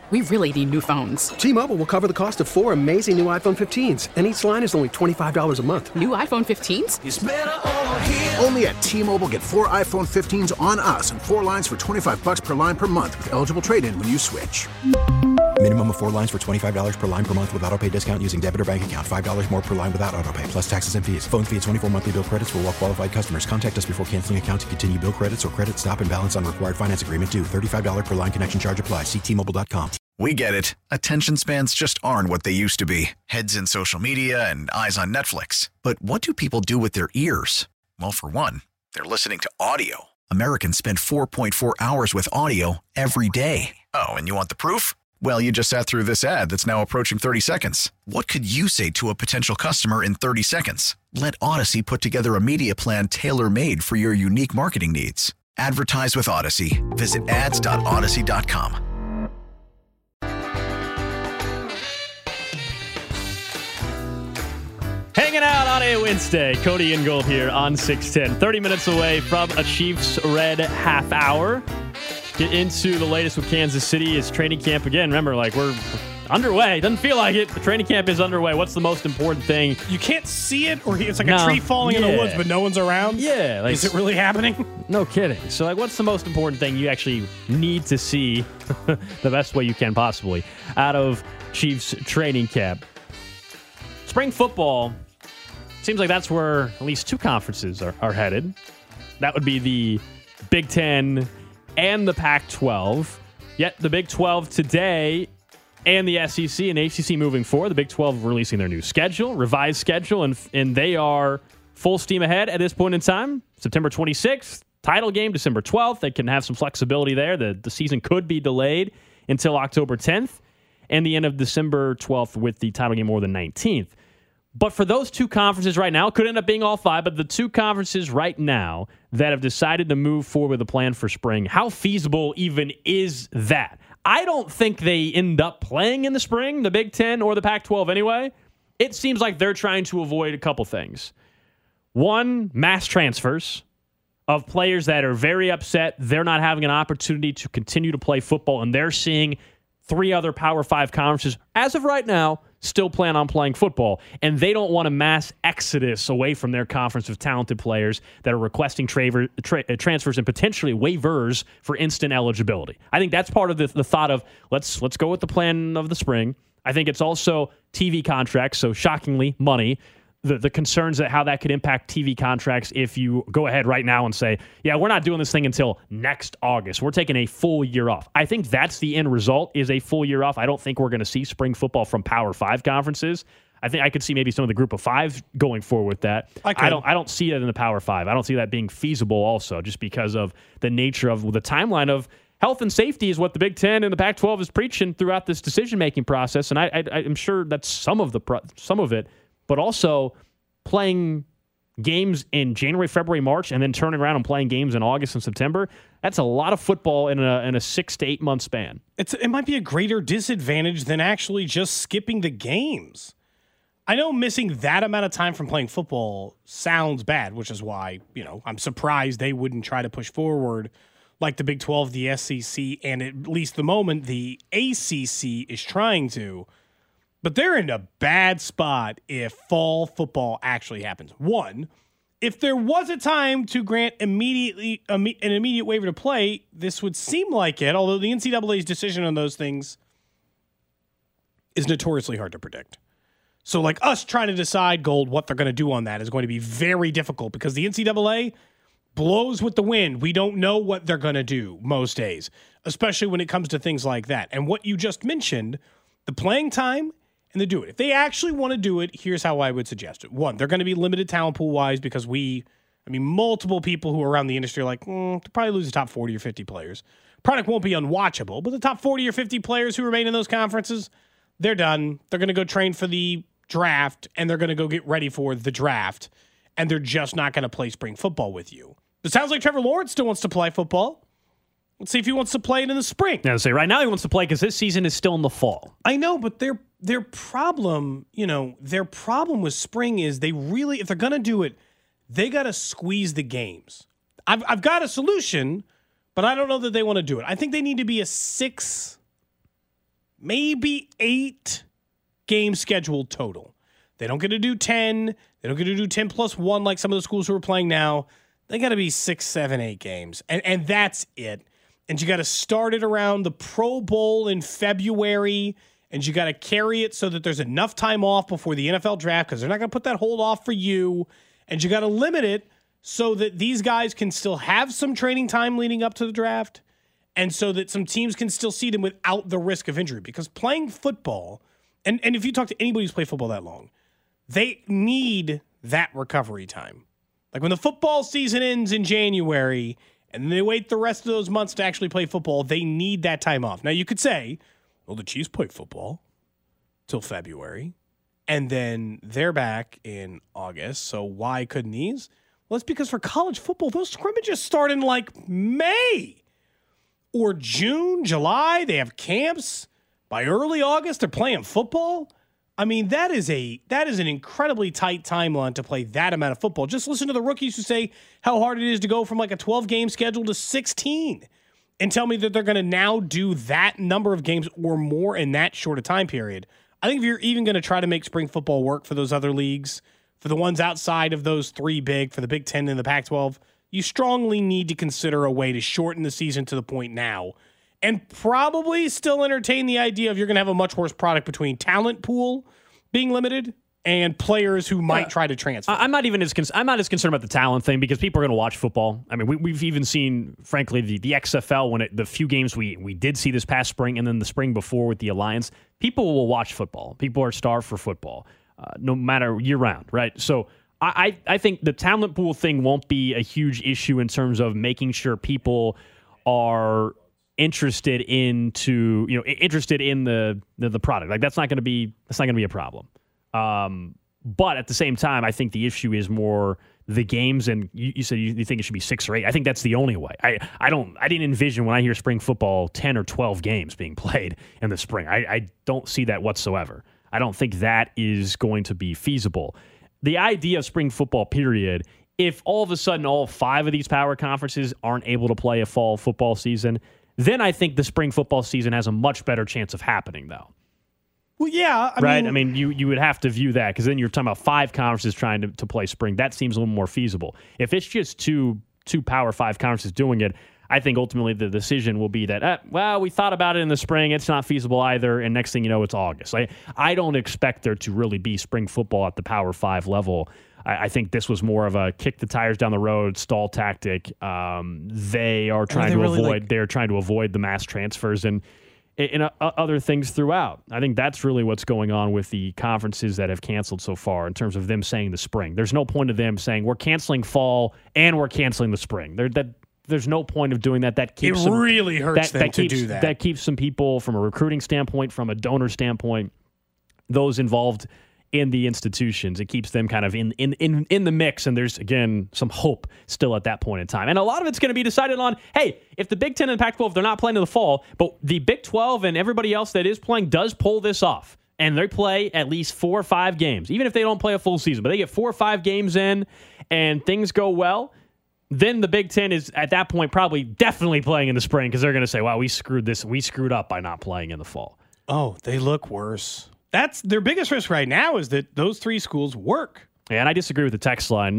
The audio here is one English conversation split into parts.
We really need new phones. T-Mobile will cover the cost of 4 amazing new iPhone 15s, and each line is only $25 a month. New iPhone 15s? It's better over here. Only at T-Mobile, get 4 iPhone 15s on us and 4 lines for $25 per line per month with eligible trade-in when you switch. Minimum of 4 lines for $25 per line per month with autopay discount using debit or bank account. $5 more per line without autopay, plus taxes and fees. Phone fee at 24 monthly bill credits for well-qualified customers. Contact us before canceling account to continue bill credits or credit stop and balance on required finance agreement due. $35 per line connection charge applies. See T-Mobile.com. We get it. Attention spans just aren't what they used to be. Heads in social media and eyes on Netflix. But what do people do with their ears? Well, for one, they're listening to audio. Americans spend 4.4 hours with audio every day. Oh, and you want the proof? Well, you just sat through this ad that's now approaching 30 seconds. What could you say to a potential customer in 30 seconds? Let Odyssey put together a media plan tailor-made for your unique marketing needs. Advertise with Odyssey. Visit ads.odyssey.com. Hanging out on a Wednesday. Cody Ingold here on 610. 30 minutes away from a Chiefs Red half hour. Get into the latest with Kansas City. It's training camp again. Remember, we're underway. Doesn't feel like it. The training camp is underway. What's the most important thing? You can't see it, or it's like a tree falling in the woods, but no one's around? Yeah. Is it really happening? No kidding. So, what's the most important thing you actually need to see the best way you can possibly out of Chiefs training camp? Spring football, seems like that's where at least 2 conferences are headed. That would be the Big Ten and the Pac-12. Yet the Big 12 today and the SEC and ACC moving forward. The Big 12 releasing their new schedule, revised schedule, and they are full steam ahead at this point in time. September 26th, title game, December 12th. They can have some flexibility there. The season could be delayed until October 10th and the end of December 12th with the title game more than 19th. But for those 2 conferences right now, could end up being all 5, but the 2 conferences right now that have decided to move forward with a plan for spring, how feasible even is that? I don't think they end up playing in the spring, the Big Ten or the Pac-12 anyway. It seems like they're trying to avoid a couple things. One, mass transfers of players that are very upset. They're not having an opportunity to continue to play football, and they're seeing 3 other Power 5 conferences, as of right now, still plan on playing football. And they don't want a mass exodus away from their conference of talented players that are requesting transfers and potentially waivers for instant eligibility. I think that's part of the thought of let's go with the plan of the spring. I think it's also TV contracts, so shockingly, money. The concerns that how that could impact TV contracts if you go ahead right now and say, yeah, we're not doing this thing until next August. We're taking a full year off. I think that's the end result, is a full year off. I don't think we're going to see spring football from Power 5 conferences. I think I could see maybe some of the Group of 5 going forward with that. I don't see it in the Power 5. I don't see that being feasible also, just because of the nature of the timeline of health and safety is what the Big Ten and the Pac-12 is preaching throughout this decision-making process. And I'm sure that's some of it. But also playing games in January, February, March, and then turning around and playing games in August and September. That's a lot of football in a 6 to 8 month span. It might be a greater disadvantage than actually just skipping the games. I know missing that amount of time from playing football sounds bad, which is why, I'm surprised they wouldn't try to push forward like the Big 12, the SEC, and at least the moment the ACC is trying to. But they're in a bad spot if fall football actually happens. One, if there was a time to grant an immediate waiver to play, this would seem like it, although the NCAA's decision on those things is notoriously hard to predict. So like us trying to decide, Gold, what they're going to do on that is going to be very difficult because the NCAA blows with the wind. We don't know what they're going to do most days, especially when it comes to things like that. And what you just mentioned, the playing time, and they do it. If they actually want to do it, here's how I would suggest it. One, they're going to be limited talent pool-wise because multiple people who are around the industry are like, they'll probably lose the top 40 or 50 players. Product won't be unwatchable, but the top 40 or 50 players who remain in those conferences, they're done. They're going to go train for the draft, and they're going to go get ready for the draft, and they're just not going to play spring football with you. It sounds like Trevor Lawrence still wants to play football. Let's see if he wants to play it in the spring. Yeah, say right now he wants to play because this season is still in the fall. I know, but their problem with spring is they really, if they're going to do it, they got to squeeze the games. I've got a solution, but I don't know that they want to do it. I think they need to be a 6 maybe 8 games scheduled total. They don't get to do 10. They don't get to do 10 plus 1 like some of the schools who are playing now. They got to be 6, 7, 8 games. And that's it. And you got to start it around the Pro Bowl in February. And you got to carry it so that there's enough time off before the NFL draft because they're not going to put that hold off for you. And you got to limit it so that these guys can still have some training time leading up to the draft and so that some teams can still see them without the risk of injury. Because playing football, and if you talk to anybody who's played football that long, they need that recovery time. Like when the football season ends in January and they wait the rest of those months to actually play football, they need that time off. Now you could say, well, the Chiefs play football till February, and then they're back in August, so why couldn't these? Well, it's because for college football, those scrimmages start in like May or June, July. They have camps. By early August, they're playing football. I mean, that is an incredibly tight timeline to play that amount of football. Just listen to the rookies who say how hard it is to go from like a 12-game schedule to 16 and tell me that they're going to now do that number of games or more in that short a time period. I think if you're even going to try to make spring football work for those other leagues, for the ones outside of those 3 big, for the Big Ten and the Pac-12, you strongly need to consider a way to shorten the season to the point now and probably still entertain the idea of you're going to have a much worse product between talent pool being limited and players who might try to transfer. I'm not as concerned about the talent thing because people are going to watch football. I mean, we've even seen, frankly, the XFL when the few games we did see this past spring and then the spring before with the Alliance. People will watch football. People are starved for football, no matter year round, right? So I think the talent pool thing won't be a huge issue in terms of making sure people are interested in the product. Like that's not going to be a problem. But at the same time, I think the issue is more the games. And you said you think it should be 6 or 8. I think that's the only way. I didn't envision when I hear spring football 10 or 12 games being played in the spring. I don't see that whatsoever. I don't think that is going to be feasible. The idea of spring football period, if all of a sudden all 5 of these power conferences aren't able to play a fall football season, then I think the spring football season has a much better chance of happening, though. Well, yeah. I mean, you would have to view that because then you're talking about 5 conferences trying to play spring. That seems a little more feasible. If it's just two Power 5 conferences doing it, I think ultimately the decision will be that, we thought about it in the spring. It's not feasible either. And next thing you know, it's August. I don't expect there to really be spring football at the Power 5 level. I think this was more of a kick the tires down the road, stall tactic. They're trying to avoid the mass transfers and other things throughout. I think that's really what's going on with the conferences that have canceled so far in terms of them saying the spring. There's no point of them saying we're canceling fall and we're canceling the spring. There's no point of doing that. That keeps really hurts them to do that. That keeps some people from a recruiting standpoint, from a donor standpoint, those involved in the institutions. It keeps them kind of in the mix, and there's, again, some hope still at that point in time. And a lot of it's going to be decided on, hey, if the Big Ten and Pac-12, they're not playing in the fall, but the Big 12 and everybody else that is playing does pull this off, and they play at least 4 or 5 games, even if they don't play a full season, but they get 4 or 5 games in, and things go well, then the Big Ten is, at that point, probably definitely playing in the spring because they're going to say, wow, we screwed up by not playing in the fall. Oh, they look worse. That's their biggest risk right now is that those 3 schools work. Yeah, and I disagree with the text line,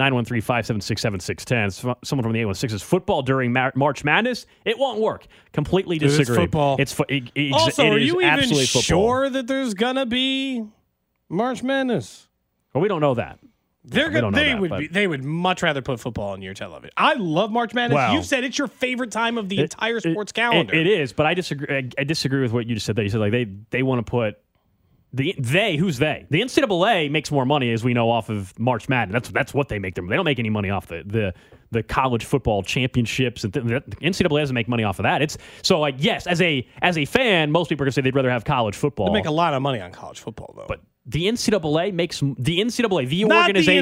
913-576-7610. Someone from the 816 says, football during March Madness, it won't work. Completely disagree. It's football. Also, are you even sure that there's going to be March Madness? Well, we don't know that. They would much rather put football on your television. I love March Madness. Wow. You've said it's your favorite time of the entire sports calendar. It is, but I disagree. I disagree with what you just said. There, you said like they want to put who's they? The NCAA makes more money, as we know, off of March Madness. That's what they make them. They don't make any money off the college football championships. The NCAA doesn't make money off of that. It's so like yes, as a fan, most people are gonna say they'd rather have college football. They make a lot of money on college football though, but. The NCAA makes the organization. Not the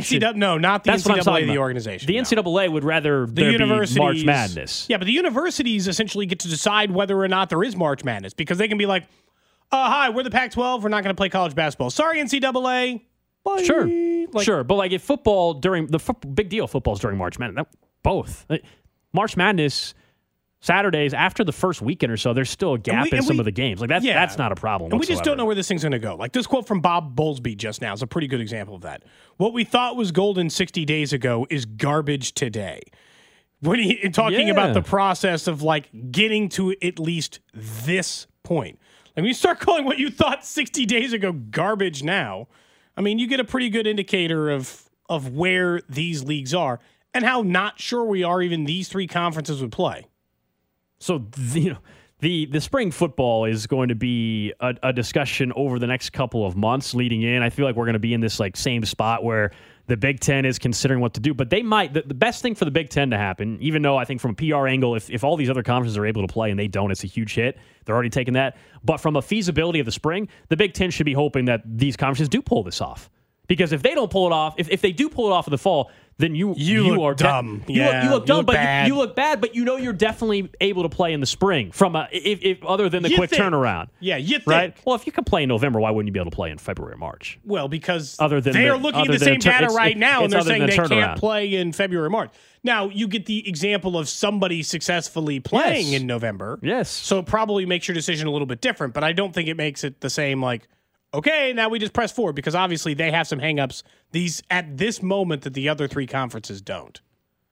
NCAA, the organization. The NCAA would rather there be March Madness. Yeah, but the universities essentially get to decide whether or not there is March Madness because they can be like, hi, we're the Pac-12. We're not going to play college basketball. Sorry, NCAA. Bye. Sure. But like if football during big deal, football's during March Madness. Both. March Madness Saturdays after the first weekend or so, there's still a gap in some of the games. Like that's not a problem. And we just don't know where this thing's going to go. Like this quote from Bob Bowlesby just now is a pretty good example of that. What we thought was golden 60 days ago is garbage today. When he talking about the process of like getting to at least this point. Like when you start calling what you thought 60 days ago garbage now, I mean, you get a pretty good indicator of where these leagues are and how not sure we are even these three conferences would play. So, the spring football is going to be a discussion over the next couple of months leading in. I feel like we're going to be in this like same spot where the Big Ten is considering what to do. But they might, the best thing for the Big Ten to happen, even though I think from a PR angle, if all these other conferences are able to play and they don't, it's a huge hit. They're already taking that. But from a feasibility of the spring, the Big Ten should be hoping that these conferences do pull this off. Because if they don't pull it off, if they do pull it off in the fall, then you look are dumb. You look dumb, but you look bad. But you're definitely able to play in the spring. From if other than the quick turnaround, you think. Right? Well, if you can play in November, why wouldn't you be able to play in February or March? Well, because they are looking at the same data right now, and they're saying they can't play in February or March. Now, you get the example of somebody successfully playing in November. Yes. So it probably makes your decision a little bit different, but I don't think it makes it the same, like, okay, now we just press forward, because obviously they have some hangups at this moment that the other three conferences don't.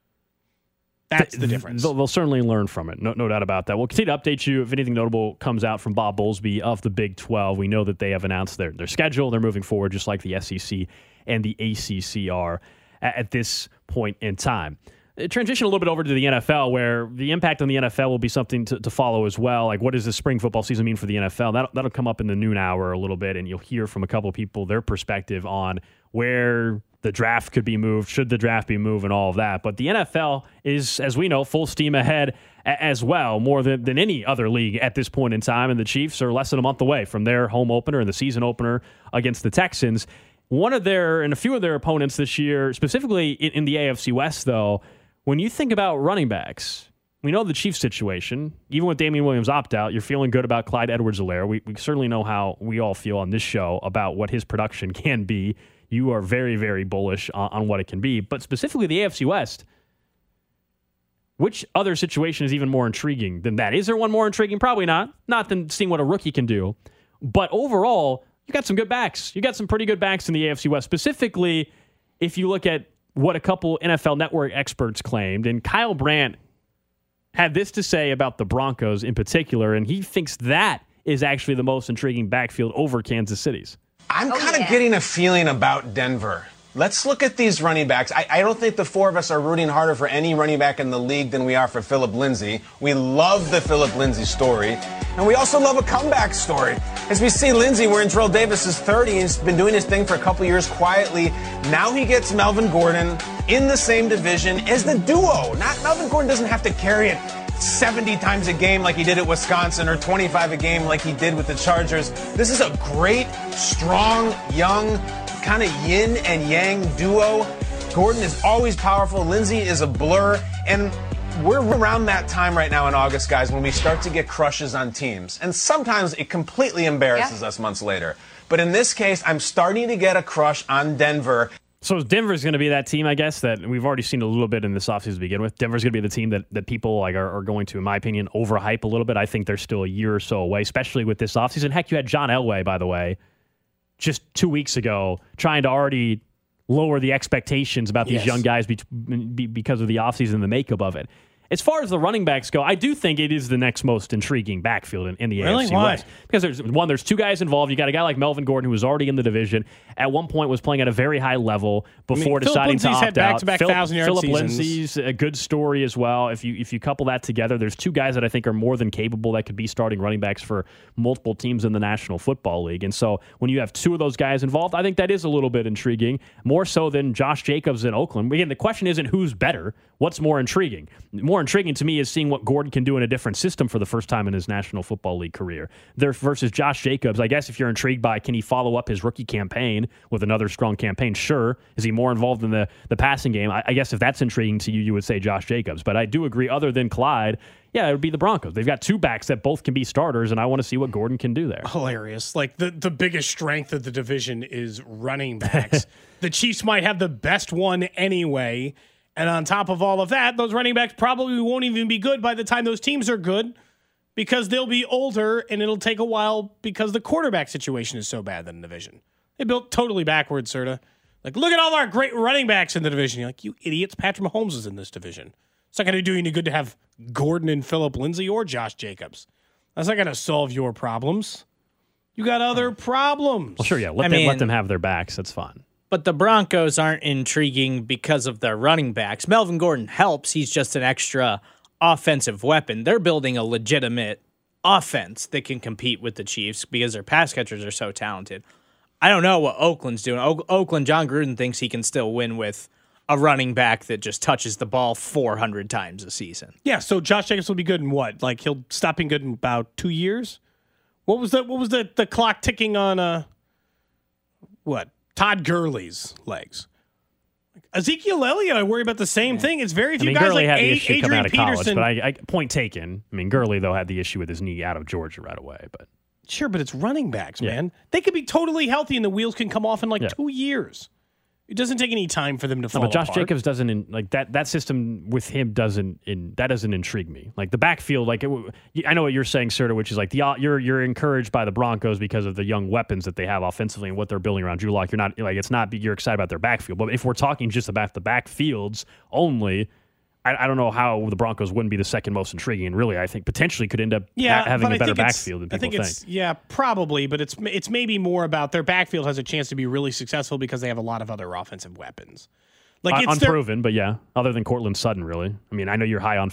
That's the difference. They'll certainly learn from it. No doubt about that. We'll continue to update you if anything notable comes out from Bob Bowlesby of the Big 12. We know that they have announced their schedule. They're moving forward just like the SEC and the ACC are at this point in time. Transition a little bit over to the NFL, where the impact on the NFL will be something to follow as well. Like, what does the spring football season mean for the NFL? That'll come up in the noon hour a little bit, and you'll hear from a couple of people their perspective on where the draft could be moved, should the draft be moved, and all of that. But the NFL is, as we know, full steam ahead as well, more than any other league at this point in time, and the Chiefs are less than a month away from their home opener and the season opener against the Texans. One of their, and a few of their opponents this year, specifically in the AFC West, though, when you think about running backs, we know the Chiefs situation. Even with Damian Williams opt-out, you're feeling good about Clyde Edwards-Helaire. We certainly know how we all feel on this show about what his production can be. You are very, very bullish on what it can be. But specifically the AFC West, which other situation is even more intriguing than that? Is there one more intriguing? Probably not. Not than seeing what a rookie can do. But overall, you got some good backs. You got some pretty good backs in the AFC West. Specifically, if you look at what a couple NFL Network experts claimed, and Kyle Brandt had this to say about the Broncos in particular, and he thinks that is actually the most intriguing backfield over Kansas City's. I'm kind of getting a feeling about Denver. Let's look at these running backs. I don't think the four of us are rooting harder for any running back in the league than we are for Phillip Lindsay. We love the Phillip Lindsay story, and we also love a comeback story. As we see Lindsay, we're in Terrell Davis's 30, and he's been doing his thing for a couple years quietly. Now he gets Melvin Gordon in the same division as the duo. Melvin Gordon doesn't have to carry it 70 times a game like he did at Wisconsin, or 25 a game like he did with the Chargers. This is a great, strong, young, kind of yin and yang duo. Gordon is always powerful. Lindsay is a blur. And we're around that time right now in August, guys, when we start to get crushes on teams. And sometimes it completely embarrasses us months later. But in this case, I'm starting to get a crush on Denver. So Denver's going to be that team, I guess, that we've already seen a little bit in this offseason to begin with. Denver's going to be the team that people are going to, in my opinion, overhype a little bit. I think they're still a year or so away, especially with this offseason. Heck, you had John Elway, by the way, just 2 weeks ago, trying to already lower the expectations about these young guys because of the offseason and the makeup of it. As far as the running backs go, I do think it is the next most intriguing backfield in the AFC West. Because there's two guys involved. You got a guy like Melvin Gordon, who was already in the division, at one point was playing at a very high level before deciding to opt out. Phillip Lindsay's a good story as well. If you couple that together, there's two guys that I think are more than capable that could be starting running backs for multiple teams in the National Football League. And so when you have two of those guys involved, I think that is a little bit intriguing, more so than Josh Jacobs in Oakland. Again, the question isn't who's better. What's more intriguing? More intriguing to me is seeing what Gordon can do in a different system for the first time in his National Football League career. There versus Josh Jacobs, I guess if you're intrigued by can he follow up his rookie campaign with another strong campaign, sure. Is he more involved in the passing game? I guess if that's intriguing to you, you would say Josh Jacobs. But I do agree, other than Clyde, it would be the Broncos. They've got two backs that both can be starters, and I want to see what Gordon can do there. Hilarious. Like, the biggest strength of the division is running backs. The Chiefs might have the best one anyway, And on top of all of that, those running backs probably won't even be good by the time those teams are good because they'll be older and it'll take a while because the quarterback situation is so bad in the division. They built totally backwards, Serta. Like, look at all our great running backs in the division. You're like, you idiots, Patrick Mahomes is in this division. It's not going to do you any good to have Gordon and Phillip Lindsay or Josh Jacobs. That's not going to solve your problems. You got other problems. Well, sure, yeah. Let them have their backs. That's fine. But the Broncos aren't intriguing because of their running backs. Melvin Gordon helps. He's just an extra offensive weapon. They're building a legitimate offense that can compete with the Chiefs because their pass catchers are so talented. I don't know what Oakland's doing. Oakland, John Gruden thinks he can still win with a running back that just touches the ball 400 times a season. Yeah, so Josh Jacobs will be good in what? Like, he'll stop being good in about 2 years? What was the clock ticking on Todd Gurley's legs? Ezekiel Elliott, I worry about the same thing. It's very few guys Gurley like had the issue coming Adrian out of college, Peterson. but I point taken. I mean, Gurley, though, had the issue with his knee out of Georgia right away. But sure, but it's running backs, man. They could be totally healthy and the wheels can come off in 2 years. It doesn't take any time for them to fall but Josh apart. Jacobs doesn't like that. That system with him doesn't intrigue me. Like the backfield, I know what you're saying, Serta, which is like you're encouraged by the Broncos because of the young weapons that they have offensively and what they're building around Drew Lock. You're not like you're excited about their backfield. But if we're talking just about the backfields only, I don't know how the Broncos wouldn't be the second most intriguing. And really, I think potentially could end up having a better backfield than people think. Yeah, probably, but it's maybe more about their backfield has a chance to be really successful because they have a lot of other offensive weapons. Like it's unproven, but yeah, other than Cortland Sutton, really. I mean, I know you're high on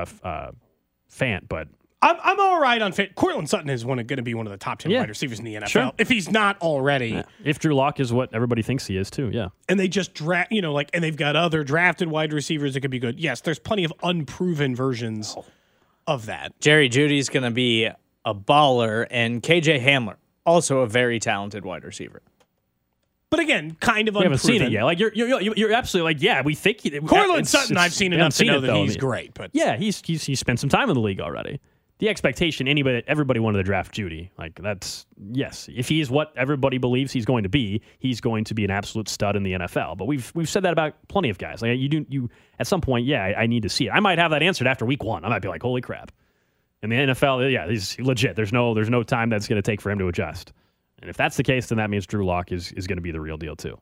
Fant, but I'm all right on Fant. Cortland Sutton is going to be one of the top 10 wide receivers in the NFL. Sure. If he's not already. Yeah. If Drew Lock is what everybody thinks he is, too, yeah. And they just and they've got other drafted wide receivers that could be good. Yes, there's plenty of unproven versions of that. Jerry Jeudy's going to be a baller, and KJ Hamler, also a very talented wide receiver. But again, kind of we unproven. haven't seen it yet. Like you're absolutely like, yeah, we think Cortland Sutton. I've seen enough to know that he's great. But yeah, he's spent some time in the league already. The expectation, everybody wanted to draft Jeudy. Like that's yes, if he's what everybody believes he's going to be an absolute stud in the NFL. But we've said that about plenty of guys. Like you at some point, I need to see it. I might have that answered after week 1. I might be like, holy crap. In the NFL, yeah, he's legit. There's no time that's going to take for him to adjust. And if that's the case, then that means Drew Lock is going to be the real deal too.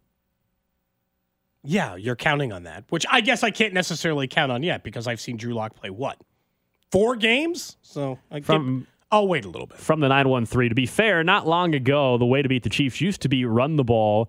Yeah, you're counting on that, which I guess I can't necessarily count on yet because I've seen Drew Lock play 4 games? So I'll wait a little bit. From the 913, to be fair, not long ago, the way to beat the Chiefs used to be run the ball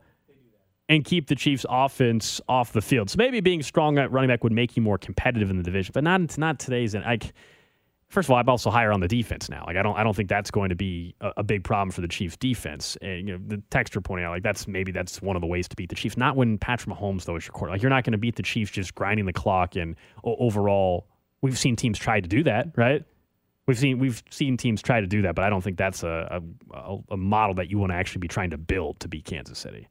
and keep the Chiefs' offense off the field. So maybe being strong at running back would make you more competitive in the division, but not today's. First of all, I'm also higher on the defense now. Like I don't think that's going to be a big problem for the Chiefs' defense. And the texter pointing out, like that's one of the ways to beat the Chiefs. Not when Patrick Mahomes though is your quarterback. Like you're not going to beat the Chiefs just grinding the clock and overall. We've seen teams try to do that, right? We've seen teams try to do that, but I don't think that's a model that you want to actually be trying to build to beat Kansas City.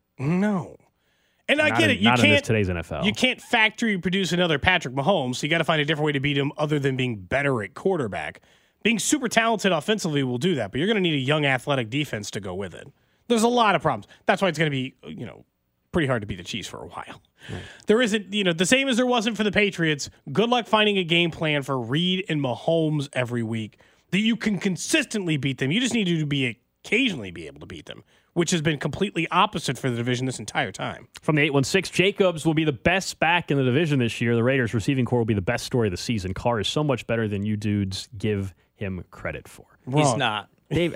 No. And I get it. Not in today's NFL. You can't factory produce another Patrick Mahomes, so you got to find a different way to beat him other than being better at quarterback. Being super talented offensively will do that, but you're going to need a young athletic defense to go with it. There's a lot of problems. That's why it's going to be, pretty hard to beat the Chiefs for a while. Right. There isn't, the same as there wasn't for the Patriots. Good luck finding a game plan for Reed and Mahomes every week that you can consistently beat them. You just need to occasionally be able to beat them, which has been completely opposite for the division this entire time. From the 816, Jacobs will be the best back in the division this year. The Raiders' receiving core will be the best story of the season. Carr is so much better than you dudes give him credit for. He's not. Dave,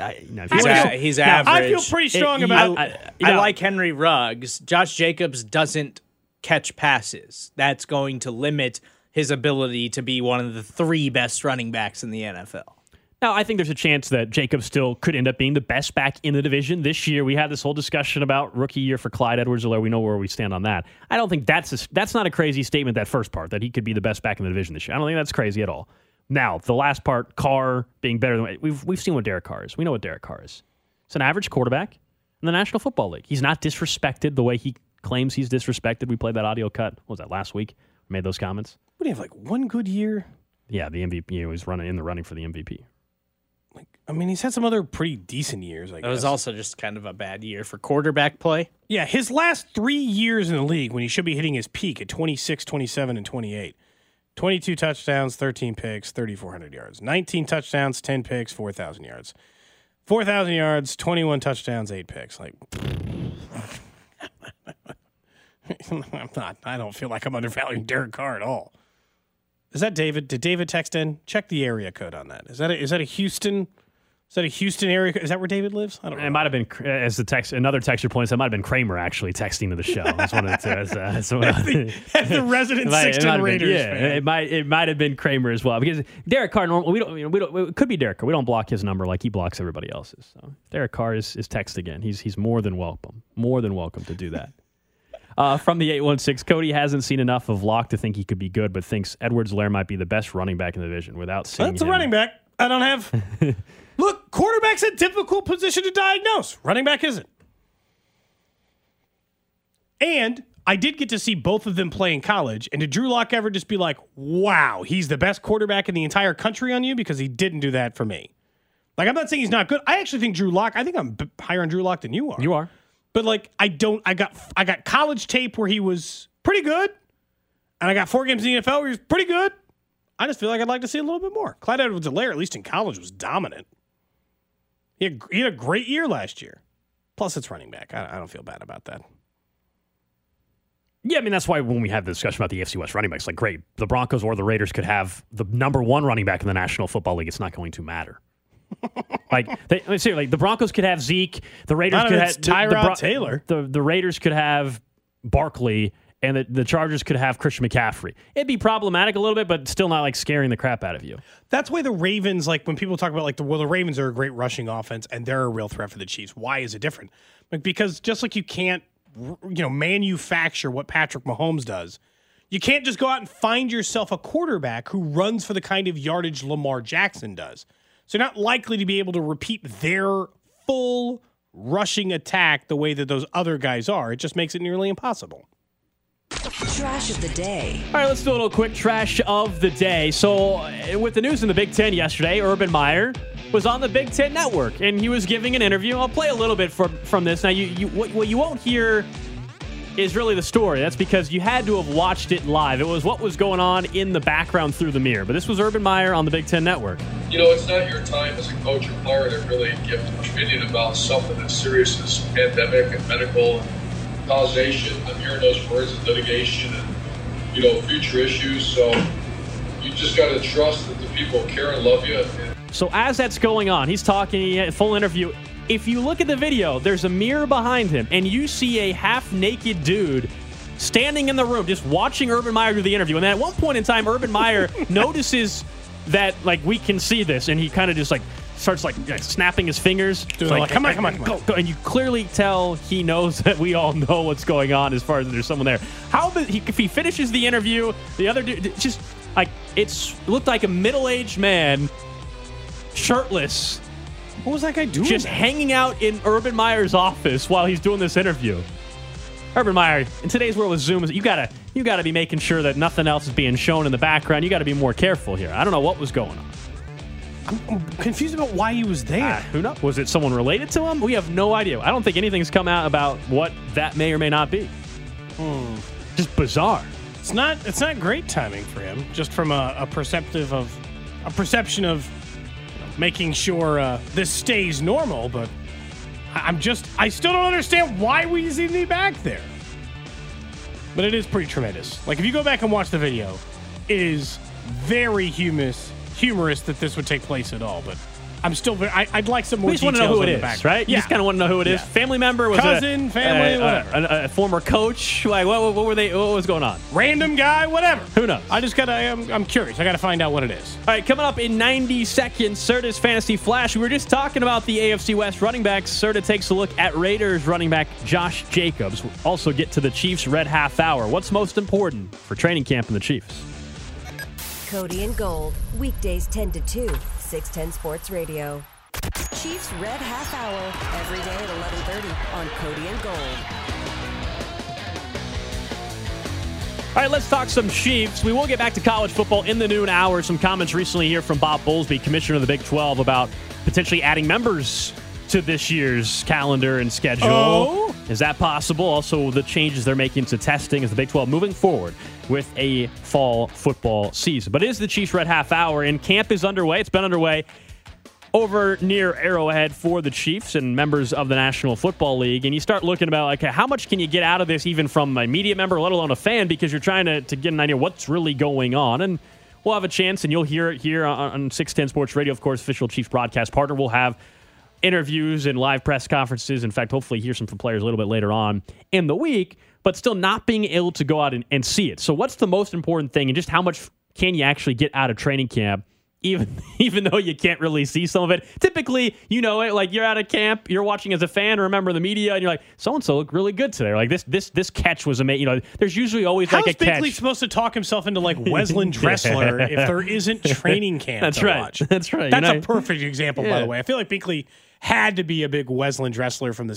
he's average. I feel pretty strong about it. I like Henry Ruggs. Josh Jacobs doesn't catch passes. That's going to limit his ability to be one of the 3 best running backs in the NFL. Now, I think there's a chance that Jacobs still could end up being the best back in the division this year. We had this whole discussion about rookie year for Clyde Edwards-Helaire. We know where we stand on that. I don't think that's not a crazy statement, that first part, that he could be the best back in the division this year. I don't think that's crazy at all. Now, the last part, Carr being better than we've seen what Derek Carr is. We know what Derek Carr is. It's an average quarterback in the National Football League. He's not disrespected the way he claims he's disrespected. We played that audio cut. What was that, last week? We made those comments. What do you have, 1 good year? Yeah, the MVP. He was in the running for the MVP. I mean, he's had some other pretty decent years, I guess. It was also just kind of a bad year for quarterback play. Yeah, his last 3 years in the league when he should be hitting his peak at 26, 27, and 28. 22 touchdowns, 13 picks, 3,400 yards. 19 touchdowns, 10 picks, 4,000 yards. 4,000 yards, 21 touchdowns, 8 picks. Like, I don't feel like I'm undervaluing Derek Carr at all. Is that David? Did David text in? Check the area code on that. Is that a Houston? Is that a Houston area? Is that where David lives? I don't know. It might have been, as another texter points, it might have been Kramer actually texting to the show. That's one of the as the resident Sixton Raiders fan. It might have been Kramer as well, because Derek Carr, we don't, it could be Derek Carr. We don't block his number like he blocks everybody else's. So if Derek Carr is text again, he's more than welcome to do that. From the 816, Cody hasn't seen enough of Locke to think he could be good, but thinks Edwards-Helaire might be the best running back in the division without seeing That's him. a running back. I don't have. Look, quarterback's a difficult position to diagnose. Running back isn't. And I did get to see both of them play in college. And did Drew Lock ever just be like, wow, he's the best quarterback in the entire country on you? Because he didn't do that for me. Like, I'm not saying he's not good. I actually think Drew Lock, I think I'm higher on Drew Lock than you are. You are. But like, I got college tape where he was pretty good. And I got 4 games in the NFL where he was pretty good. I just feel like I'd like to see a little bit more. Clyde Edwards-Helaire, at least in college, was dominant. He had a great year last year. Plus, it's running back. I don't feel bad about that. Yeah, I mean, that's why when we have the discussion about the AFC West running backs, like, great, the Broncos or the Raiders could have the number 1 running back in the National Football League. It's not going to matter. Let's say, the Broncos could have Zeke. The Raiders could have Tyrod Taylor. The Raiders could have Barkley, and the Chargers could have Christian McCaffrey. It'd be problematic a little bit, but still not like scaring the crap out of you. That's why the Ravens, like when people talk about like the Ravens are a great rushing offense and they're a real threat for the Chiefs. Why is it different? Like, because just like you can't, manufacture what Patrick Mahomes does, you can't just go out and find yourself a quarterback who runs for the kind of yardage Lamar Jackson does. So you're not likely to be able to repeat their full rushing attack the way that those other guys are. It just makes it nearly impossible. Trash of the day. All right, let's do a little quick trash of the day. So, with the news in the Big Ten yesterday, Urban Meyer was on the Big Ten Network, and he was giving an interview. I'll play a little bit from this. Now, what you won't hear is really the story. That's because you had to have watched it live. It was what was going on in the background through the mirror. But this was Urban Meyer on the Big Ten Network. It's not your time as a coach or player to really give an opinion about something as serious as pandemic and medical causation. I'm hearing those words of litigation and, future issues. So you just got to trust that the people care and love you. So as that's going on, he's talking, full interview. If you look at the video, there's a mirror behind him, and you see a half-naked dude standing in the room just watching Urban Meyer do the interview. And then at one point in time, Urban Meyer notices that, we can see this, and he kind of just, starts, snapping his fingers. Come on. Go. And you clearly tell he knows that we all know what's going on as far as there's someone there. If he finishes the interview, the other dude, just, it looked like a middle-aged man, shirtless. What was that guy doing? Just hanging out in Urban Meyer's office while he's doing this interview. Urban Meyer, in today's world with Zoom, you gotta be making sure that nothing else is being shown in the background. You got to be more careful here. I don't know what was going on. I'm confused about why he was there. Who knows? Was it someone related to him? We have no idea. I don't think anything's come out about what that may or may not be. Just bizarre. It's not great timing for him. Just from a perception of making sure this stays normal, but I still don't understand why we see me back there. But it is pretty tremendous. If you go back and watch the video, it is very humorous that this would take place at all, but I'm still I'd like some more details. You just want to know who it is, back. Right? You Yeah. just kind of want to know who it is. Yeah. Family member? Was cousin, family, whatever. A former coach? What were they? What was going on? Random guy, whatever. Who knows? I'm curious. I gotta find out what it is. All right, coming up in 90 seconds, Serta's Fantasy Flash. We were just talking about the AFC West running backs. Serta takes a look at Raiders running back Josh Jacobs. We'll also get to the Chiefs' red half hour. What's most important for training camp in the Chiefs? Cody and Gold, weekdays 10 to 2, 610 Sports Radio. Chiefs Red Half Hour, every day at 11:30 on Cody and Gold. All right, let's talk some Chiefs. We will get back to college football in the noon hour. Some comments recently here from Bob Bowlesby, commissioner of the Big 12, about potentially adding members to this year's calendar and schedule. Oh? Is that possible? Also, the changes they're making to testing as the Big 12 moving forward with a fall football season. But it is the Chiefs Red Half Hour, and camp is underway. It's been underway over near Arrowhead for the Chiefs and members of the National Football League. And you start looking about, like, how much can you get out of this even from a media member, let alone a fan, because you're trying to get an idea of what's really going on. And we'll have a chance, and you'll hear it here on 610 Sports Radio, of course, official Chiefs broadcast partner. We'll have interviews and live press conferences. In fact, hopefully hear some from players a little bit later on in the week, but still not being able to go out and see it. So what's the most important thing, and just how much can you actually get out of training camp, even though you can't really see some of it? Typically, you know it, like you're at a camp, you're watching as a fan or a member of the media, and you're like, so-and-so looked really good today. Or like this catch was amazing. You know, there's usually always like a catch. How's Bigley supposed to talk himself into like Wesleyan Dressler if there isn't training camp to watch? That's right. That's a perfect example, by the way. I feel like Bigley had to be a big Wesleyan Dressler from the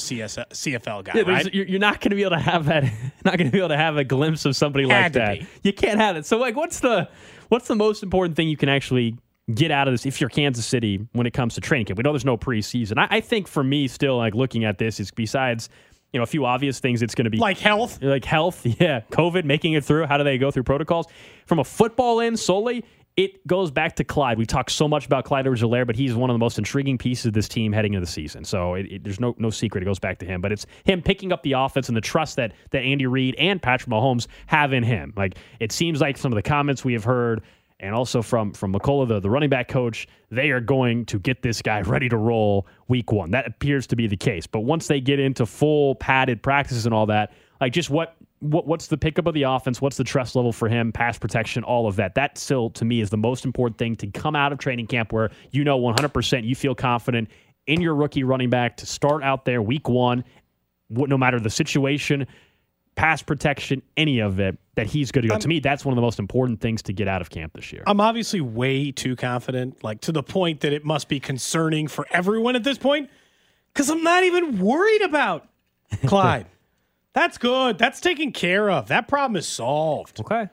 CFL guy, right? You're not going to be able to have that. Not going to be able to have a glimpse of somebody like that. You can't have it. So, like, what's the most important thing you can actually get out of this if you're Kansas City when it comes to training camp? We know there's no preseason. I think for me, still, like, looking at this is besides, you know, a few obvious things, it's going to be like health, yeah, COVID, making it through. How do they go through protocols from a football end solely? It goes back to Clyde. We talked so much about Clyde Edwards-Helaire, but he's one of the most intriguing pieces of this team heading into the season. So there's no secret. It goes back to him. But it's him picking up the offense and the trust that Andy Reid and Patrick Mahomes have in him. Like, it seems like some of the comments we have heard, and also from McCullough, the running back coach, they are going to get this guy ready to roll week one. That appears to be the case. But once they get into full padded practices and all that, like, just what's the pickup of the offense? What's the trust level for him? Pass protection, all of that. That still, to me, is the most important thing to come out of training camp where you know 100% you feel confident in your rookie running back to start out there week one, no matter the situation, pass protection, any of it, that he's good to go. To me, that's one of the most important things to get out of camp this year. I'm obviously way too confident, like to the point that it must be concerning for everyone at this point, because I'm not even worried about Clyde. That's good. That's taken care of. That problem is solved. Okay.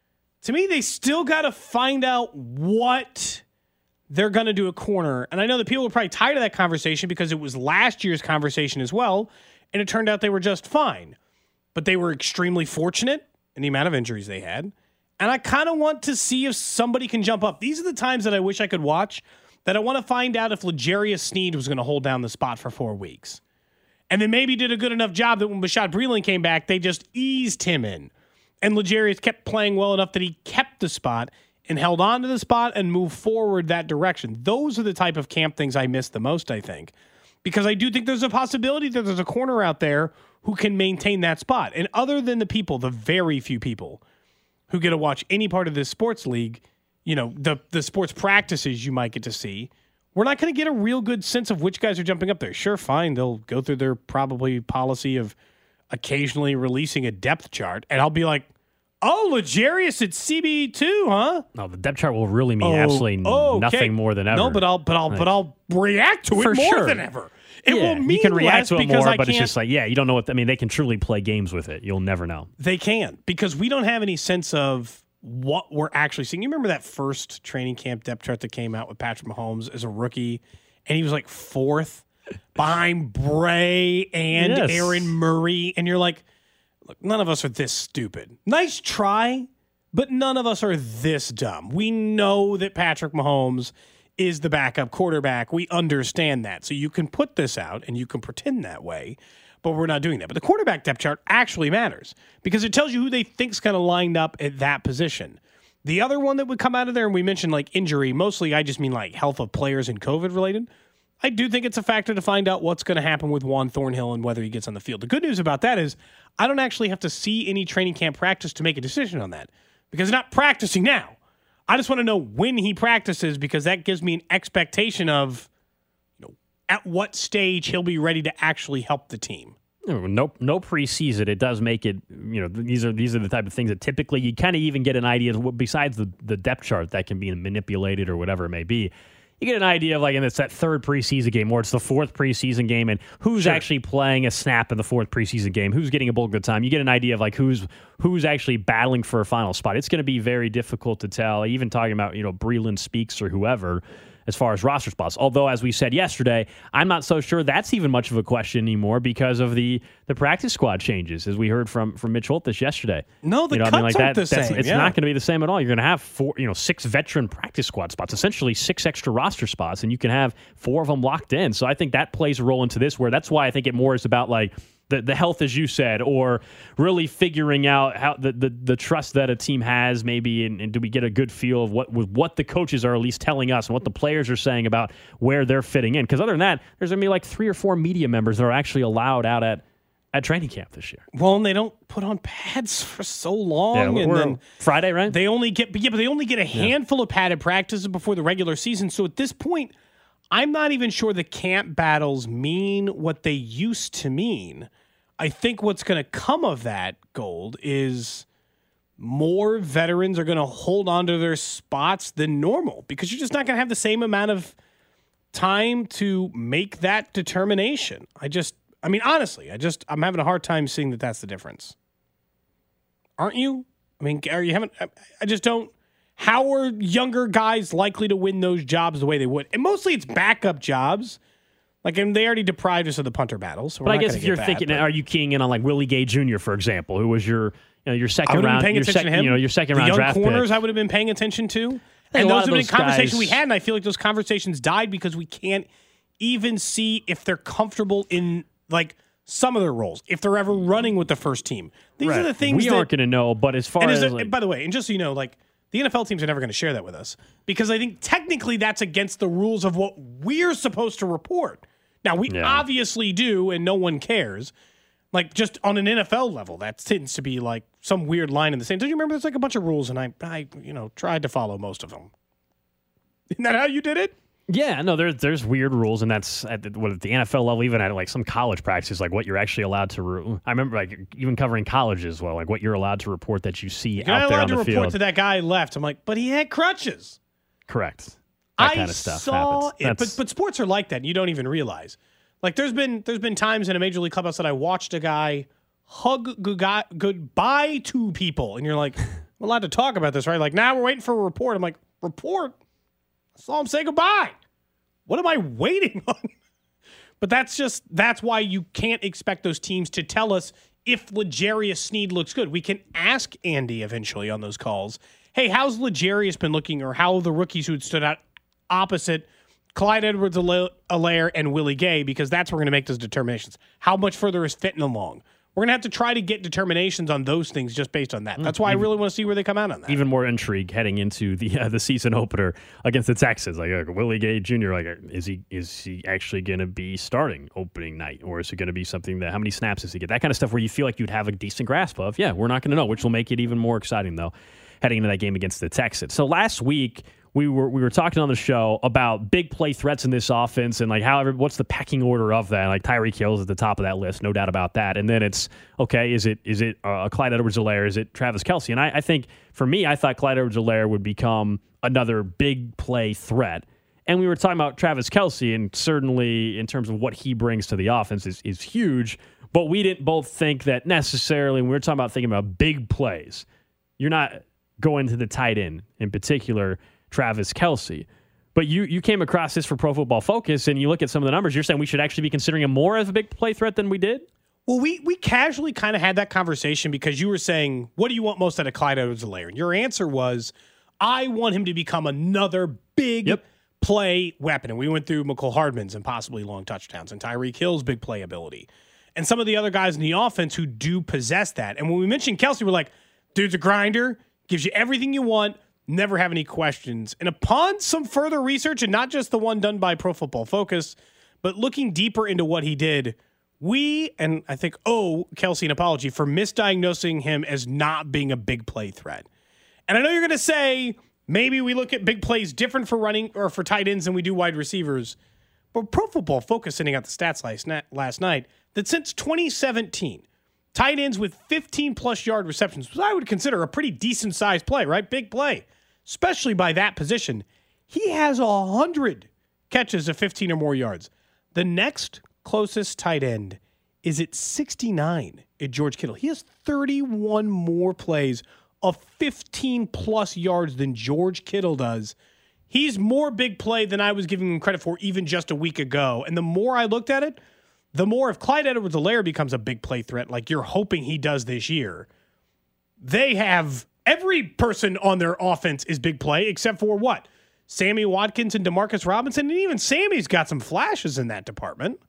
To me, they still got to find out what they're going to do at corner. And I know that people are probably tired of that conversation because it was last year's conversation as well, and it turned out they were just fine. But they were extremely fortunate in the amount of injuries they had. And I kind of want to see if somebody can jump up. These are the times that I wish I could watch, that I want to find out if L'Jarius Sneed was going to hold down the spot for 4 weeks. And then maybe did a good enough job that when Bashaud Breeland came back, they just eased him in. And L'Jarius kept playing well enough that he kept the spot and held on to the spot and moved forward that direction. Those are the type of camp things I miss the most, I think. Because I do think there's a possibility that there's a corner out there who can maintain that spot. And other than the very few people who get to watch any part of this sports league, you know, the sports practices you might get to see, we're not going to get a real good sense of which guys are jumping up there. Sure, fine. They'll go through their probably policy of occasionally releasing a depth chart. And I'll be like, oh, L'Jarius at CB2, huh? No, the depth chart will really mean absolutely nothing more than ever. No, but I'll react to it more than ever. It will mean you can react to it more, but it's just like, you don't know what. I mean, they can truly play games with it. You'll never know. They can, because we don't have any sense of what we're actually seeing. You remember that first training camp depth chart that came out with Patrick Mahomes as a rookie, and he was like 4th behind Bray and Aaron Murray, and you're like, look, none of us are this stupid. Nice try, but none of us are this dumb. We know that Patrick Mahomes is the backup quarterback. We understand that. So you can put this out and you can pretend that way, but we're not doing that. But the quarterback depth chart actually matters because it tells you who they think's kind of lined up at that position. The other one that would come out of there, and we mentioned like injury, mostly I just mean like health of players and COVID related. I do think it's a factor to find out what's going to happen with Juan Thornhill and whether he gets on the field. The good news about that is I don't actually have to see any training camp practice to make a decision on that because he's not practicing now. I just want to know when he practices because that gives me an expectation of, at what stage he'll be ready to actually help the team. No preseason. It does make it, these are the type of things that typically you kind of even get an idea of, besides the depth chart that can be manipulated or whatever it may be. You get an idea of, like, and it's that 3rd preseason game, or it's the 4th preseason game, and who's actually playing a snap in the 4th preseason game, who's getting a bulk of the time. You get an idea of, like, who's actually battling for a final spot. It's going to be very difficult to tell, even talking about, Breeland Speaks or whoever. as far as roster spots. Although, as we said yesterday, I'm not so sure that's even much of a question anymore because of the practice squad changes, as we heard from Mitch Holthus yesterday. No, the cuts aren't the same. It's not going to be the same at all. You're going to have 6 veteran practice squad spots, essentially 6 extra roster spots, and you can have 4 of them locked in. So I think that plays a role into this, where that's why I think it more is about like the health, as you said, or really figuring out how the trust that a team has, maybe, and do we get a good feel of what the coaches are at least telling us and what the players are saying about where they're fitting in. Because other than that, there's going to be like 3 or 4 media members that are actually allowed out at training camp this year. Well, and they don't put on pads for so long, and then Friday, right? They only get a handful of padded practices before the regular season. So at this point, I'm not even sure the camp battles mean what they used to mean. I think what's going to come of that, Gold, is more veterans are going to hold on to their spots than normal because you're just not going to have the same amount of time to make that determination. Honestly, I'm having a hard time seeing that that's the difference. Aren't you? I just don't. How are younger guys likely to win those jobs the way they would? And mostly it's backup jobs. And they already deprived us of the punter battle. So but I guess if you're thinking, are you keying in on like Willie Gay Jr., for example, who was your second round, your second round draft pick? The young corners I would have been paying attention to. And those have been conversations we had, and I feel like those conversations died because we can't even see if they're comfortable in some of their roles, if they're ever running with the first team. These are the things we aren't going to know. But as far as by the way, and just so you know, the NFL teams are never going to share that with us because I think technically that's against the rules of what we're supposed to report. Now, we obviously do, and no one cares. Just on an NFL level, that tends to be some weird line in the sand. Don't you remember there's a bunch of rules, and I tried to follow most of them. Isn't that how you did it? Yeah, no, there's weird rules, and that's at the NFL level, even at some college practices, what you're actually allowed to. I remember even covering college as well, what you're allowed to report that you see out there on the field. You're not allowed to report to that guy left. I'm like, but he had crutches. Correct. That kind of stuff saw happens. But sports are like that, and you don't even realize. There's been times in a major league clubhouse that I watched a guy hug goodbye to people, and you're like, I'm allowed to talk about this, right? Now we're waiting for a report. I'm like, report? I saw him say goodbye. What am I waiting on? But that's why you can't expect those teams to tell us if L'Jarius Sneed looks good. We can ask Andy eventually on those calls, hey, how's L'Jarius been looking, or how the rookies who had stood out opposite Clyde Edwards-Helaire and Willie Gay, because that's where we're going to make those determinations. How much further is Fitton along? We're going to have to try to get determinations on those things just based on that. That's why I really want to see where they come out on that. Even more intrigue heading into the season opener against the Texans. Willie Gay Jr., is he actually going to be starting opening night? Or is it going to be something that, how many snaps does he get? That kind of stuff where you feel like you'd have a decent grasp of. Yeah, we're not going to know, which will make it even more exciting, though, heading into that game against the Texans. So last week, we were talking on the show about big play threats in this offense and what's the pecking order of that. Tyreek Hill's at the top of that list, no doubt about that. And then it's okay. Is it Clyde Edwards-Helaire? Is it Travis Kelce? And I think for me, I thought Clyde Edwards-Helaire would become another big play threat. And we were talking about Travis Kelce, and certainly in terms of what he brings to the offense is huge. But we didn't both think that necessarily when we were talking about thinking about big plays, you're not going to the tight end in particular, Travis Kelce. But you came across this for Pro Football Focus, and you look at some of the numbers, you're saying we should actually be considering him more as a big play threat than we did? Well, we casually kind of had that conversation because you were saying, what do you want most out of Clyde Edwards-Helaire? And your answer was, I want him to become another big play weapon. And we went through Mecole Hardman's and possibly long touchdowns and Tyreek Hill's big play ability. And some of the other guys in the offense who do possess that. And when we mentioned Kelce, we're like, dude's a grinder, gives you everything you want, never have any questions. And upon some further research, and not just the one done by Pro Football Focus, but looking deeper into what he did, and I think Kelce an apology for misdiagnosing him as not being a big play threat. And I know you're going to say, maybe we look at big plays different for running or for tight ends than we do wide receivers. But Pro Football Focus sending out the stats last night that since 2017, tight ends with 15-plus yard receptions, which I would consider a pretty decent-sized play, right? Big play, especially by that position. He has 100 catches of 15 or more yards. The next closest tight end is at 69 at George Kittle. He has 31 more plays of 15-plus yards than George Kittle does. he's more big play than I was giving him credit for even just a week ago. And the more I looked at it, the more if Clyde Edwards-Helaire becomes a big play threat like you're hoping he does this year, they have every person on their offense is big play except for what? Sammy Watkins and Demarcus Robinson, and even Sammy's got some flashes in that department.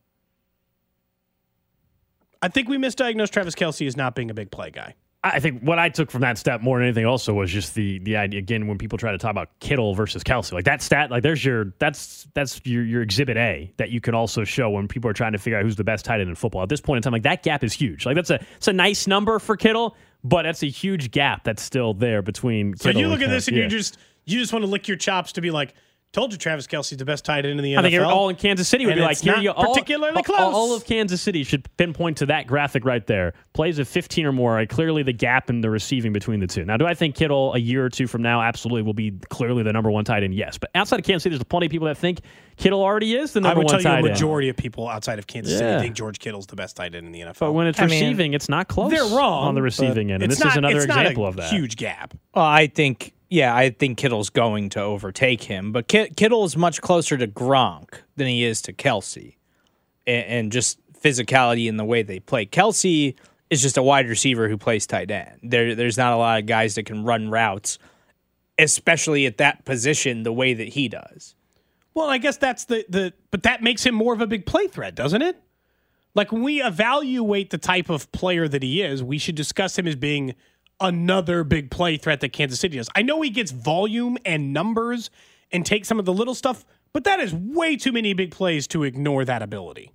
I think we misdiagnosed Travis Kelce as not being a big play guy. I think what I took from that stat more than anything also was just the idea, again, when people try to talk about Kittle versus Kelce, like that stat, like that's your exhibit A that you can also show when people are trying to figure out who's the best tight end in football. At this point in time, like that gap is huge. Like it's a nice number for Kittle, but that's a huge gap that's still there between Kittle. So you look at this and yeah. you just want to lick your chops to be like, told you Travis Kelce's the best tight end in the NFL. I think all in Kansas City would be like, here you go. Particularly close. All of Kansas City should pinpoint to that graphic right there. Plays of 15 or more are clearly the gap in the receiving between the two. Now, do I think Kittle a year or two from now absolutely will be clearly the number one tight end? Yes. But outside of Kansas City, there's plenty of people that think Kittle already is the number one tight end. I would tell you a majority of people outside of Kansas City think George Kittle's the best tight end in the NFL. But when it's receiving, it's not close. They're wrong on the receiving end. And this is another example of that. Huge gap. Well, I think Kittle's going to overtake him, but Kittle is much closer to Gronk than he is to Kelce, and just physicality in the way they play. Kelce is just a wide receiver who plays tight end. There's not a lot of guys that can run routes, especially at that position the way that he does. Well, I guess that's but that makes him more of a big play threat, doesn't it? Like when we evaluate the type of player that he is, we should discuss him as being another big play threat that Kansas City does. I know he gets volume and numbers and takes some of the little stuff, but that is way too many big plays to ignore that ability.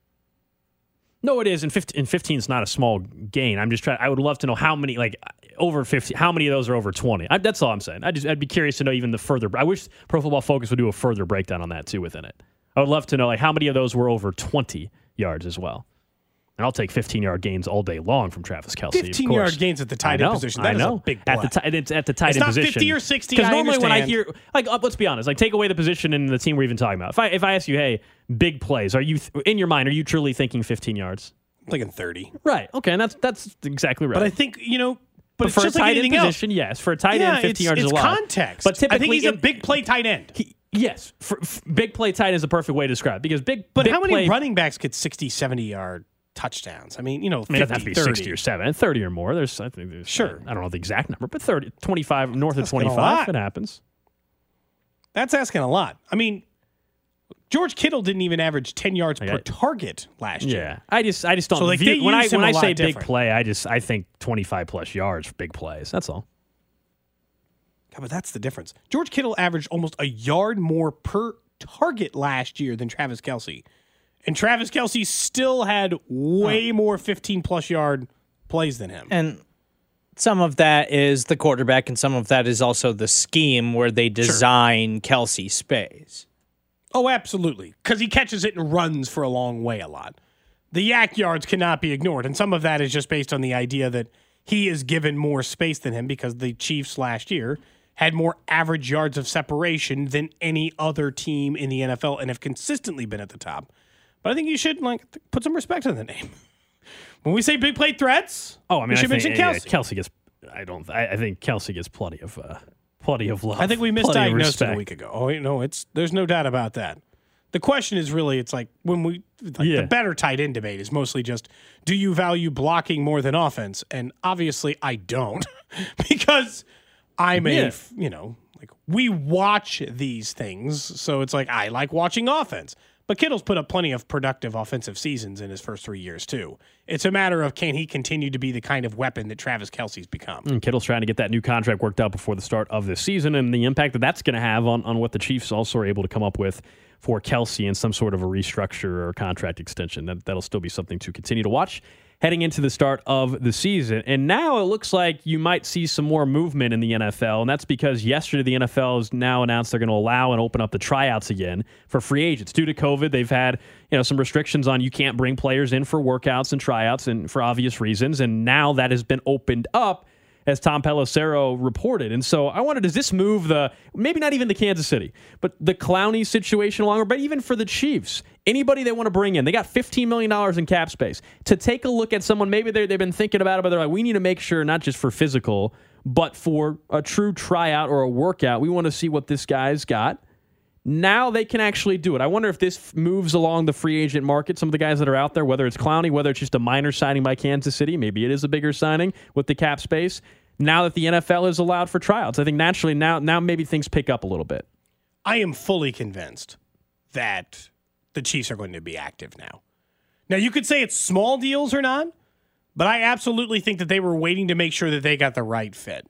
No, it is. And 15 is not a small gain. I'm just trying. I would love to know how many, like over 50, how many of those are over 20. That's all I'm saying. I'd be curious to know even the further. I wish Pro Football Focus would do a further breakdown on that too within it. I would love to know like how many of those were over 20 yards as well. And I'll take 15-yard gains all day long from Travis Kelce. 15-yard gains at the tight end position. That is a big play. It's at the tight end position. It's not 50 or 60. Because normally when I hear, like, let's be honest, like take away the position in the team we're even talking about. If I ask you, hey, big plays, are you in your mind? Are you truly thinking 15 yards? I'm thinking 30. Right. Okay, and that's exactly right. But I think but it's for just a tight like end position, yes. For a tight end, 15 yards is a lot. It's context. But typically, I think he's a big play tight end. Yes, big play tight end is the perfect way to describe it because But how many running backs get 60, 70-yard touchdowns? I mean, 50, it doesn't have to be 30. 60 or 7, 30 or more. I think there's sure. I don't know the exact number, but 30, 25, north of 25, it happens. That's asking a lot. I mean, George Kittle didn't even average 10 yards per target last year. Yeah, I just don't. So view, when I say big play, I think 25 plus yards for big plays. That's all. Yeah, but that's the difference. George Kittle averaged almost a yard more per target last year than Travis Kelce. And Travis Kelce still had way more 15-plus yard plays than him. And some of that is the quarterback, and some of that is also the scheme where they design Kelce space. Oh, absolutely. Because he catches it and runs for a long way a lot. The yak yards cannot be ignored. And some of that is just based on the idea that he is given more space than him because the Chiefs last year had more average yards of separation than any other team in the NFL and have consistently been at the top. But I think you should put some respect on the name. When we say big play threats, we should mention Kelce. Kelce gets. I think Kelce gets plenty of love. I think we misdiagnosed it a week ago. Oh no, there's no doubt about that. The question is really, it's like when the better tight end debate is mostly just, do you value blocking more than offense? And obviously, I don't, because I'm we watch these things, so it's like I like watching offense. But Kittle's put up plenty of productive offensive seasons in his first 3 years, too. It's a matter of can he continue to be the kind of weapon that Travis Kelce's become. And Kittle's trying to get that new contract worked out before the start of this season and the impact that that's going to have on what the Chiefs also are able to come up with for Kelce and some sort of a restructure or contract extension. That'll still be something to continue to watch heading into the start of the season. And now it looks like you might see some more movement in the NFL, and that's because yesterday the NFL has now announced they're going to allow and open up the tryouts again for free agents. Due to COVID, they've had some restrictions on you can't bring players in for workouts and tryouts and for obvious reasons, and now that has been opened up, as Tom Pelissero reported. And so I wondered, does this move maybe not even the Kansas City, but the Clowney situation longer, but even for the Chiefs, anybody they want to bring in, they got $15 million in cap space to take a look at someone, maybe they've been thinking about it, but they're like, we need to make sure, not just for physical But for a true tryout or a workout, we want to see what this guy's got. Now they can actually do it. I wonder if this moves along the free agent market. Some of the guys that are out there, whether it's Clowney, whether it's just a minor signing by Kansas City, maybe it is a bigger signing with the cap space. Now that the NFL is allowed for tryouts, I think naturally now maybe things pick up a little bit. I am fully convinced that the Chiefs are going to be active now. Now, you could say it's small deals or not, but I absolutely think that they were waiting to make sure that they got the right fit.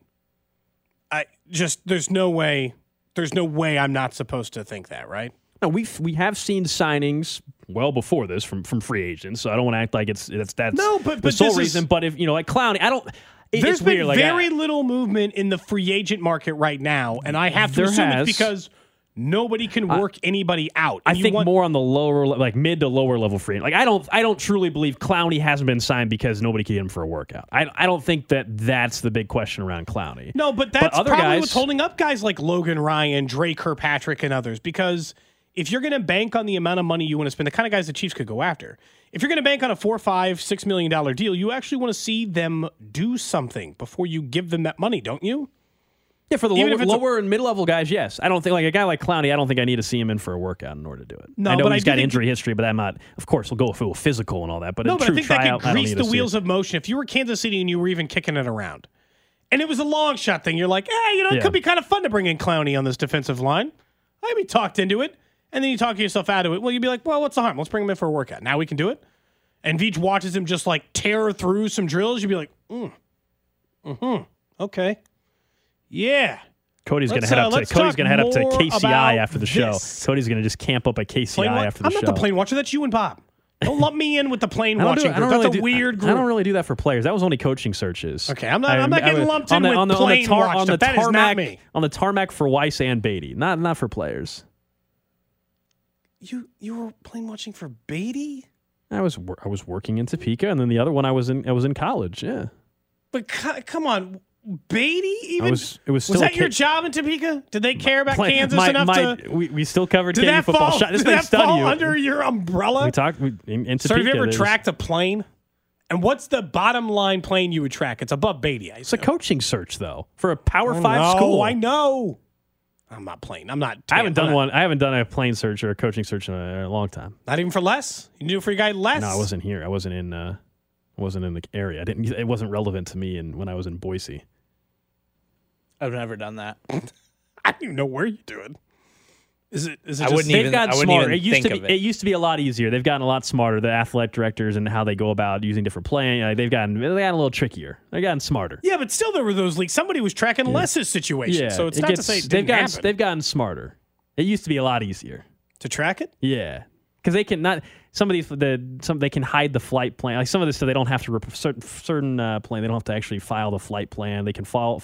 There's no way I'm not supposed to think that, right? No, we have seen signings well before this from free agents, so I don't want to act like that's no, but the sole this reason. But if like Clowney, I don't. There's been very little movement in the free agent market right now, and I have to assume it's because nobody can work anybody out. I think more on the lower, like mid to lower level free. Like I don't truly believe Clowney hasn't been signed because nobody can get him for a workout. I don't think that's the big question around Clowney. No, but that's probably what's holding up guys like Logan Ryan, Dre Kirkpatrick, and others. Because if you're going to bank on the amount of money you want to spend, the kind of guys the Chiefs could go after. If you're going to bank on a $4, $5, $6 million deal, you actually want to see them do something before you give them that money, don't you? Yeah, for the lower and mid-level guys, yes. I don't think, like a guy like Clowney, I don't think I need to see him in for a workout in order to do it. No, I know but he's got injury history, but I'm not, of course, we'll go full physical and all that. But no, a but true I think tryout, that could grease the wheels of motion. If you were Kansas City and you were even kicking it around, and it was a long shot thing, you're like, it could be kind of fun to bring in Clowney on this defensive line. I'd be talked into it. And then you talk yourself out of it. Well, you'd be like, well, what's the harm? Let's bring him in for a workout. Now we can do it. And Veach watches him just like tear through some drills. You'd be like, okay. Yeah. Cody's going to head up to KCI after the show. Cody's going to just camp up at KCI after the show. I'm not the plane watcher. That's you and Bob. Don't lump me in with the plane watching group. That's a weird group. I don't really do that for players. That was only coaching searches. Okay, I'm not getting lumped in with plane watch. That is not me. On the tarmac for Weiss and Beatty. Not for players. You were plane watching for Beatty? I was working in Topeka, and then the other one I was in college. Yeah, but come on, Beatty. Even was that your job in Topeka? Did they care about Kansas enough to? We still covered KU football. Did that fall under your umbrella? We talked in Topeka. So have you ever tracked a plane? And what's the bottom line plane you would track? It's above Beatty. It's a coaching search though for a Power 5 school. I know. I'm not playing. I haven't done a plane search or a coaching search in a long time. Not even for Les? You do it for your guy Les? No, I wasn't here. I wasn't in the area. It wasn't relevant to me when I was in Boise. I've never done that. I don't even know where you do it. Is it I wouldn't even smarter. It used to be a lot easier. They've gotten a lot smarter, the athletic directors and how they go about using different playing. They've gotten a little trickier. They've gotten smarter. Yeah, but still there were those leaks. Somebody was tracking Les's situation. So it's not to say it didn't happen. They've gotten smarter. It used to be a lot easier. To track it? Yeah. Because they can not they can hide the flight plan. Like some of this stuff, they don't have to certain plan. They don't have to actually file the flight plan. They can file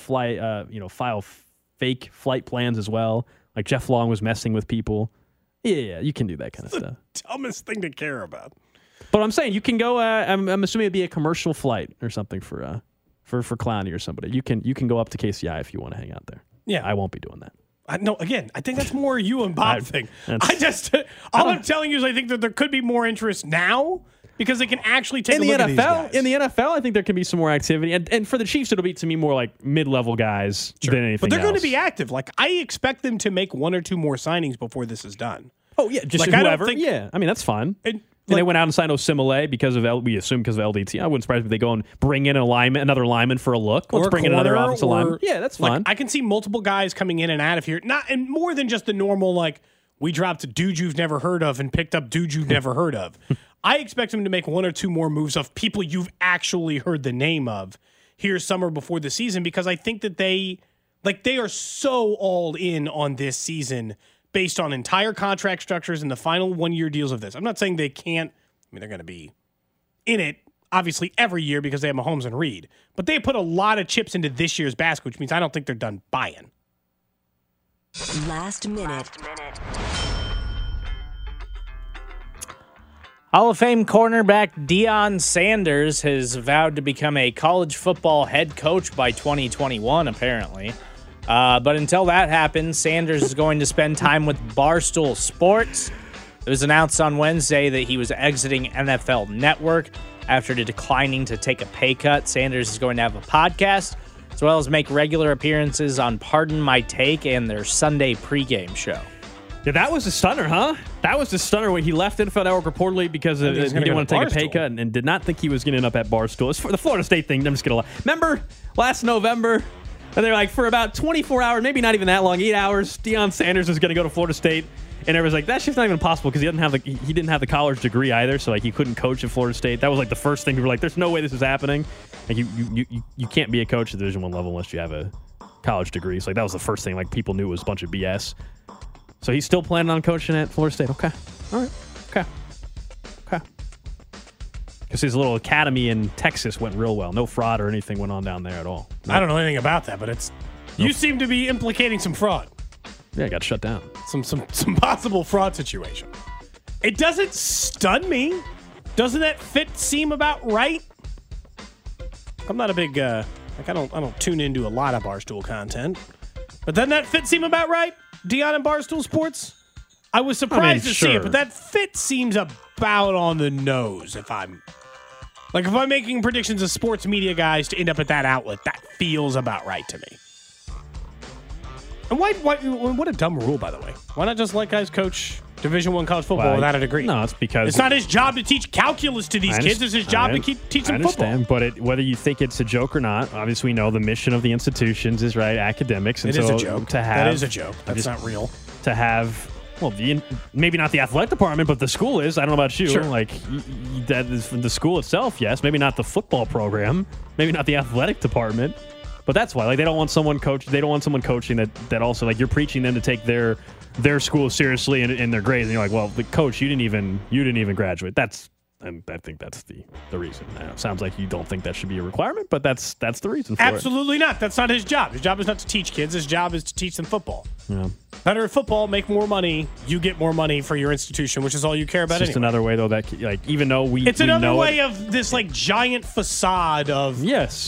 fake flight plans as well. Like Jeff Long was messing with people. Yeah, you can do that kind of stuff. Dumbest thing to care about. But I'm saying you can go. I'm assuming it'd be a commercial flight or something for Clowney or somebody. You can go up to KCI if you want to hang out there. Yeah, I won't be doing that. I think that's more you and Bob thing. All I'm telling you is I think that there could be more interest now because they can actually take a look at these guys. In the NFL, I think there can be some more activity. And for the Chiefs, it'll be, to me, more like mid-level guys than anything else. But they're going to be active. Like, I expect them to make one or two more signings before this is done. Oh, yeah, just like, whoever. I mean, that's fine. And they went out and signed Osimile because of LDT. I wouldn't surprise me if they go and bring in another lineman for a look. Let's bring in another offensive lineman. Yeah, that's fine. I can see multiple guys coming in and out of here. And more than just the normal, like, we dropped a dude you've never heard of and picked up dude you've never heard of. I expect them to make one or two more moves of people you've actually heard the name of here summer before the season because I think that they are so all in on this season based on entire contract structures and the final 1-year deals of this. I'm not saying they can't. I mean, they're going to be in it, obviously, every year because they have Mahomes and Reed. But they put a lot of chips into this year's basket, which means I don't think they're done buying. Last minute. Hall of Fame cornerback Deion Sanders has vowed to become a college football head coach by 2021, apparently. But until that happens, Sanders is going to spend time with Barstool Sports. It was announced on Wednesday that he was exiting NFL Network after declining to take a pay cut. Sanders is going to have a podcast. as well as make regular appearances on Pardon My Take and their Sunday pregame show. Yeah, that was a stunner, huh? That was the stunner when he left NFL Network reportedly because he didn't want to take a pay cut and did not think he was going to end up at Barstool. It's for the Florida State thing. I'm just going to lie. Remember last November? And they're like, for about 24 hours, maybe not even that long, 8 hours, Deion Sanders is going to go to Florida State. And everyone's like, that's just not even possible because he didn't have the college degree either, so like he couldn't coach at Florida State. That was like the first thing. People were like, there's no way this is happening. Like you can't be a coach at Division I level unless you have a college degree. So like that was the first thing. Like people knew it was a bunch of BS. So he's still planning on coaching at Florida State. Okay. All right. Okay. Because his little academy in Texas went real well. No fraud or anything went on down there at all. No. I don't know anything about that, but you seem to be implicating some fraud. Yeah, it got shut down. Some possible fraud situation. It doesn't stun me. Doesn't that fit seem about right? I'm not a big I don't tune into a lot of Barstool content. But doesn't that fit seem about right? Deion and Barstool Sports? I was surprised to see it, but that fit seems about on the nose if I'm making predictions of sports media guys to end up at that outlet. That feels about right to me. And why what a dumb rule, by the way. Why not just let guys coach Division I college football without a degree? No, it's because it's not his job to teach calculus to these kids. It's his job to teach them football. But whether you think it's a joke or not, obviously we know the mission of the institutions is academics. And it is a joke. That is a joke. That's not real. To have, well, maybe not the athletic department, but the school is. I don't know about you. Sure. Like that is the school itself. Yes, maybe not the football program. Maybe not the athletic department. But that's why, they don't want someone They don't want someone coaching that also, you're preaching them to take their school seriously and their grades. And you're like, well, the coach, you didn't even graduate. I think that's the reason. It sounds like you don't think that should be a requirement, but that's the reason for Absolutely not. That's not his job. His job is not to teach kids. His job is to teach them football. Yeah. Better at football, make more money. You get more money for your institution, which is all you care about. It's just another way, though, that even though it's another way of this giant facade of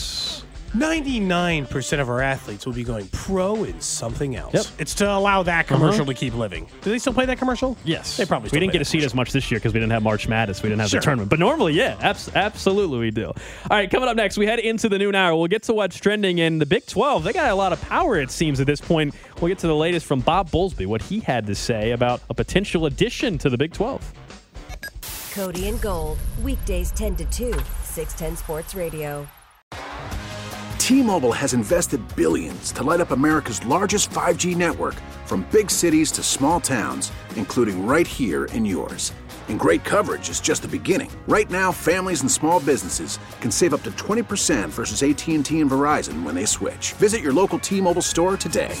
99% of our athletes will be going pro in something else. Yep. It's to allow that commercial to keep living. Do they still play that commercial? Yes. They probably still We didn't get to see it as much this year because we didn't have March Madness. We didn't have the tournament. But normally, absolutely we do. All right, coming up next, we head into the noon hour. We'll get to what's trending in the Big 12. They got a lot of power, it seems, at this point. We'll get to the latest from Bob Bowlesby, what he had to say about a potential addition to the Big 12. Cody and Gold, weekdays 10 to 2, 610 Sports Radio. T-Mobile has invested billions to light up America's largest 5G network, from big cities to small towns, including right here in yours. And great coverage is just the beginning. Right now, families and small businesses can save up to 20% versus AT&T and Verizon when they switch. Visit your local T-Mobile store today.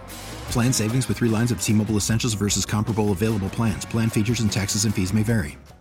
Plan savings with 3 lines of T-Mobile Essentials versus comparable available plans. Plan features and taxes and fees may vary.